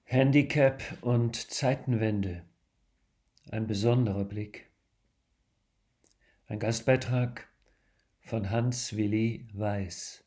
Handicap und Zeitenwende. Ein besonderer Blick. Ein Gastbeitrag von Hans-Willi Weiß.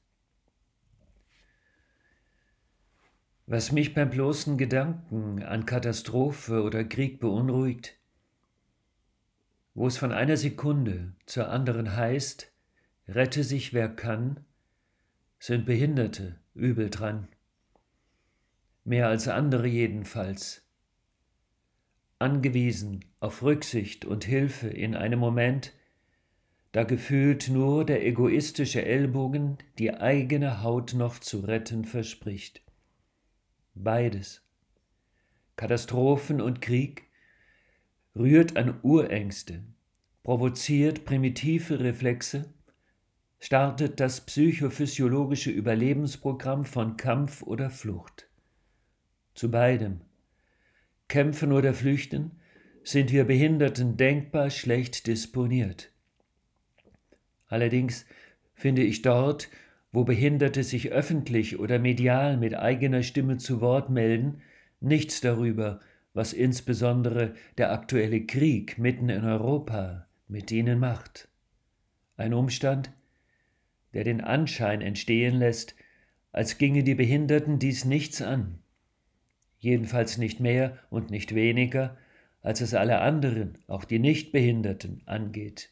Was mich beim bloßen Gedanken an Katastrophe oder Krieg beunruhigt, wo es von einer Sekunde zur anderen heißt, rette sich wer kann, sind Behinderte übel dran. Mehr als andere jedenfalls. Angewiesen auf Rücksicht und Hilfe in einem Moment, da gefühlt nur der egoistische Ellbogen die eigene Haut noch zu retten verspricht. Beides, Katastrophen und Krieg, rührt an Urängste, provoziert primitive Reflexe, startet das psychophysiologische Überlebensprogramm von Kampf oder Flucht. Zu beidem, Kämpfen oder Flüchten, sind wir Behinderten denkbar schlecht disponiert. Allerdings finde ich dort, wo Behinderte sich öffentlich oder medial mit eigener Stimme zu Wort melden, nichts darüber, was insbesondere der aktuelle Krieg mitten in Europa mit ihnen macht. Ein Umstand, der den Anschein entstehen lässt, als ginge die Behinderten dies nichts an. Jedenfalls nicht mehr und nicht weniger, als es alle anderen, auch die Nichtbehinderten, angeht.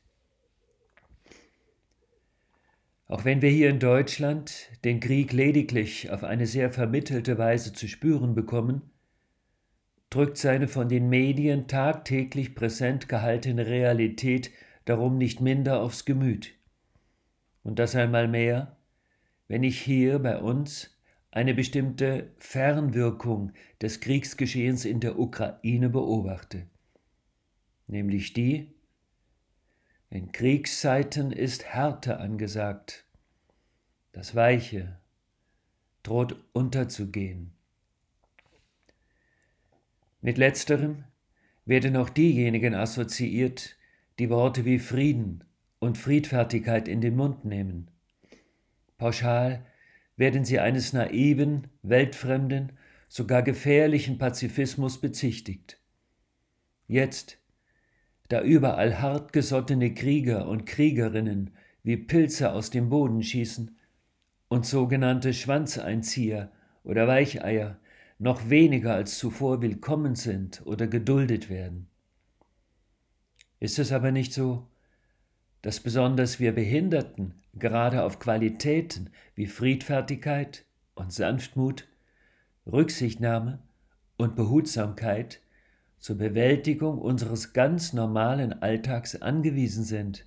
Auch wenn wir hier in Deutschland den Krieg lediglich auf eine sehr vermittelte Weise zu spüren bekommen, drückt seine von den Medien tagtäglich präsent gehaltene Realität darum nicht minder aufs Gemüt. Und das einmal mehr, wenn ich hier bei uns eine bestimmte Fernwirkung des Kriegsgeschehens in der Ukraine beobachte, nämlich die: in Kriegszeiten ist Härte angesagt. Das Weiche droht unterzugehen. Mit letzterem werden auch diejenigen assoziiert, die Worte wie Frieden und Friedfertigkeit in den Mund nehmen. Pauschal werden sie eines naiven, weltfremden, sogar gefährlichen Pazifismus bezichtigt. Jetzt, da überall hartgesottene Krieger und Kriegerinnen wie Pilze aus dem Boden schießen und sogenannte Schwanzeinzieher oder Weicheier noch weniger als zuvor willkommen sind oder geduldet werden. Ist es aber nicht so, dass besonders wir Behinderten gerade auf Qualitäten wie Friedfertigkeit und Sanftmut, Rücksichtnahme und Behutsamkeit zur Bewältigung unseres ganz normalen Alltags angewiesen sind,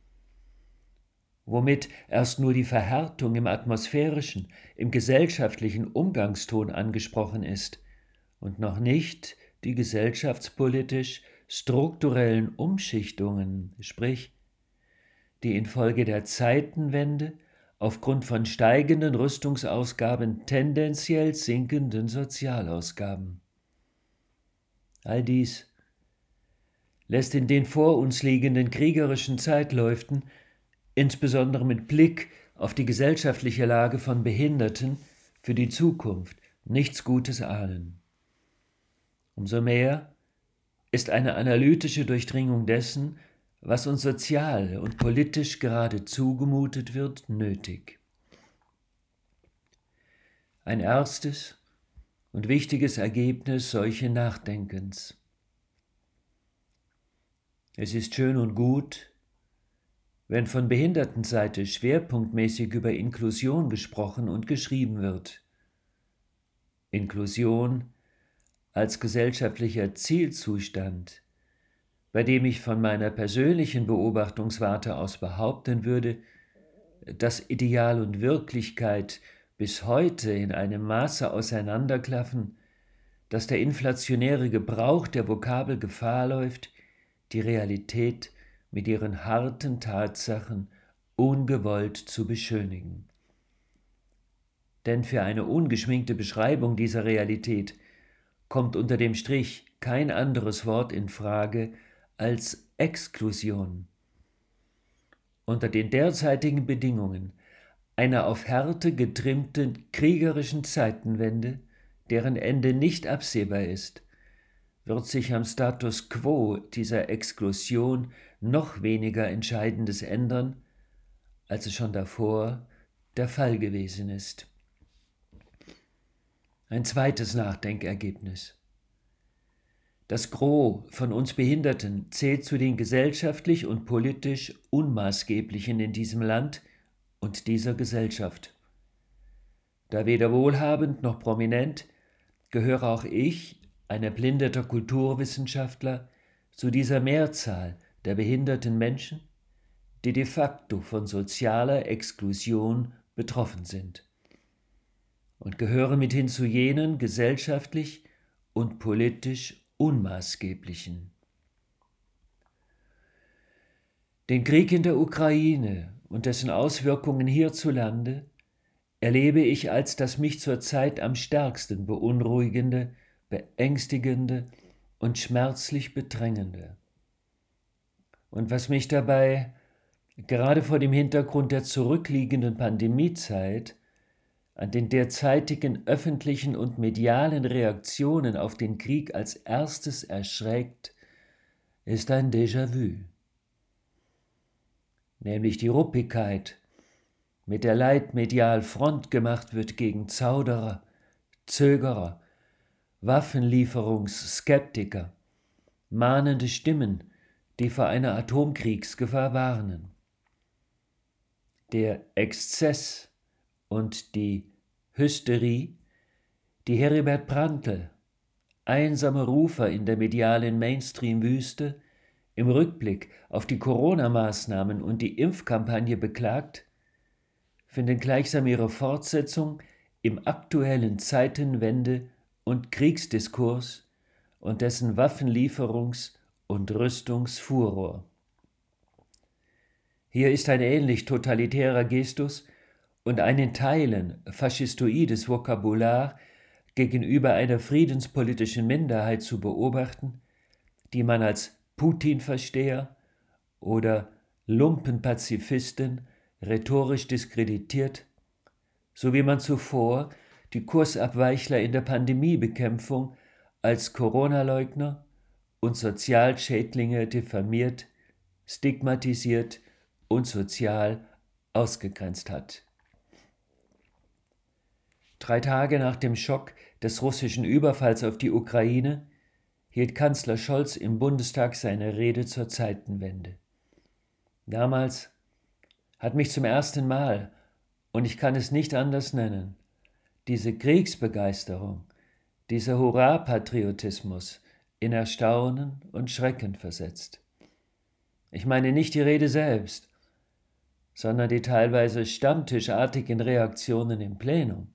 womit erst nur die Verhärtung im atmosphärischen, im gesellschaftlichen Umgangston angesprochen ist und noch nicht die gesellschaftspolitisch strukturellen Umschichtungen, sprich die infolge der Zeitenwende aufgrund von steigenden Rüstungsausgaben tendenziell sinkenden Sozialausgaben. All dies lässt in den vor uns liegenden kriegerischen Zeitläuften, insbesondere mit Blick auf die gesellschaftliche Lage von Behinderten, für die Zukunft nichts Gutes ahnen. Umso mehr ist eine analytische Durchdringung dessen, was uns sozial und politisch gerade zugemutet wird, nötig. Ein erstes und wichtiges Ergebnis solchen Nachdenkens: Es ist schön und gut, wenn von Behindertenseite schwerpunktmäßig über Inklusion gesprochen und geschrieben wird. Inklusion als gesellschaftlicher Zielzustand, bei dem ich von meiner persönlichen Beobachtungswarte aus behaupten würde, dass Ideal und Wirklichkeit bis heute in einem Maße auseinanderklaffen, dass der inflationäre Gebrauch der Vokabel Gefahr läuft, die Realität mit ihren harten Tatsachen ungewollt zu beschönigen. Denn für eine ungeschminkte Beschreibung dieser Realität kommt unter dem Strich kein anderes Wort in Frage als Exklusion. Unter den derzeitigen Bedingungen einer auf Härte getrimmten kriegerischen Zeitenwende deren Ende nicht absehbar ist, wird sich am Status quo dieser Exklusion noch weniger Entscheidendes ändern, als es schon davor der Fall gewesen ist. Ein zweites Nachdenkergebnis. Das Gros von uns Behinderten zählt zu den gesellschaftlich und politisch Unmaßgeblichen in diesem Land und dieser Gesellschaft. Da weder wohlhabend noch prominent, gehöre auch ich, ein erblindeter Kulturwissenschaftler, zu dieser Mehrzahl der behinderten Menschen, die de facto von sozialer Exklusion betroffen sind, und gehöre mithin zu jenen gesellschaftlich und politisch Unmaßgeblichen. Den Krieg in der Ukraine und dessen Auswirkungen hierzulande erlebe ich als das mich zurzeit am stärksten beunruhigende, beängstigende und schmerzlich bedrängende. Und was mich dabei, gerade vor dem Hintergrund der zurückliegenden Pandemiezeit, an den derzeitigen öffentlichen und medialen Reaktionen auf den Krieg als erstes erschreckt, ist ein Déjà-vu. Nämlich die Ruppigkeit, mit der leitmedial Front gemacht wird gegen Zauderer, Zögerer, Waffenlieferungsskeptiker, mahnende Stimmen, die vor einer Atomkriegsgefahr warnen. Der Exzess und die Hysterie, die Heribert Prantl, einsamer Rufer in der medialen Mainstream-Wüste, im Rückblick auf die Corona-Maßnahmen und die Impfkampagne beklagt, finden gleichsam ihre Fortsetzung im aktuellen Zeitenwende- und Kriegsdiskurs und dessen Waffenlieferungs- und Rüstungsfuror. Hier ist ein ähnlich totalitärer Gestus und ein in Teilen faschistoides Vokabular gegenüber einer friedenspolitischen Minderheit zu beobachten, die man als Putin-Versteher oder Lumpenpazifisten rhetorisch diskreditiert, so wie man zuvor die Kursabweichler in der Pandemiebekämpfung als Corona-Leugner und Sozialschädlinge diffamiert, stigmatisiert und sozial ausgegrenzt hat. 3 Tage nach dem Schock des russischen Überfalls auf die Ukraine hielt Kanzler Scholz im Bundestag seine Rede zur Zeitenwende. Damals hat mich zum ersten Mal, und ich kann es nicht anders nennen, diese Kriegsbegeisterung, dieser Hurra-Patriotismus in Erstaunen und Schrecken versetzt. Ich meine nicht die Rede selbst, sondern die teilweise stammtischartigen Reaktionen im Plenum.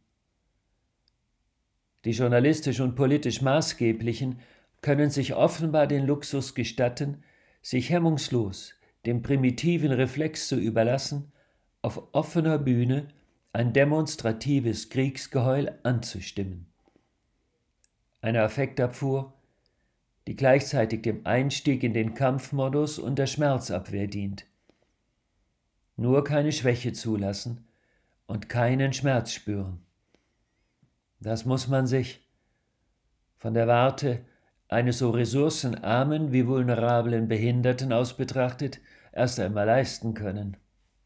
Die journalistisch und politisch Maßgeblichen können sich offenbar den Luxus gestatten, sich hemmungslos dem primitiven Reflex zu überlassen, auf offener Bühne ein demonstratives Kriegsgeheul anzustimmen. Eine Affektabfuhr, die gleichzeitig dem Einstieg in den Kampfmodus und der Schmerzabwehr dient. Nur keine Schwäche zulassen und keinen Schmerz spüren. Das muss man sich von der Warte eines so ressourcenarmen wie vulnerablen Behinderten aus betrachtet erst einmal leisten können.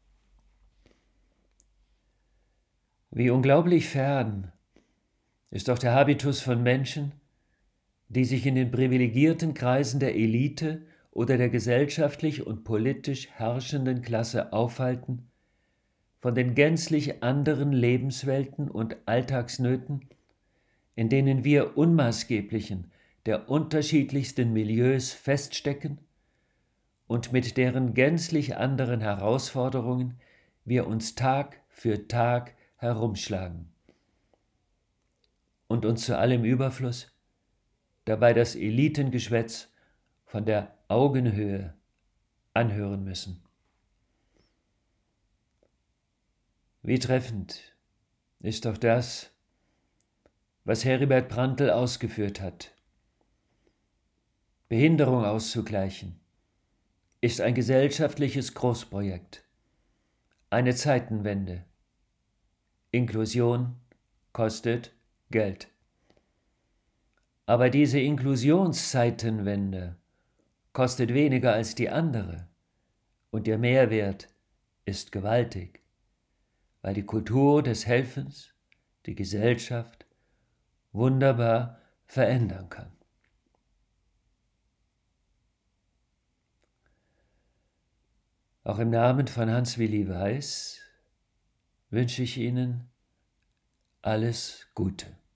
Wie unglaublich fern ist doch der Habitus von Menschen, die sich in den privilegierten Kreisen der Elite oder der gesellschaftlich und politisch herrschenden Klasse aufhalten, von den gänzlich anderen Lebenswelten und Alltagsnöten, in denen wir Unmaßgeblichen der unterschiedlichsten Milieus feststecken und mit deren gänzlich anderen Herausforderungen wir uns Tag für Tag herumschlagen. Und uns zu allem Überfluss dabei das Elitengeschwätz von der Augenhöhe anhören müssen. Wie treffend ist doch das, was Heribert Prantl ausgeführt hat. Behinderung auszugleichen ist ein gesellschaftliches Großprojekt, eine Zeitenwende. Inklusion kostet Geld. Aber diese Inklusionszeitenwende kostet weniger als die andere und ihr Mehrwert ist gewaltig, weil die Kultur des Helfens die Gesellschaft wunderbar verändern kann. Auch im Namen von Hans-Willi Weiß wünsche ich Ihnen alles Gute.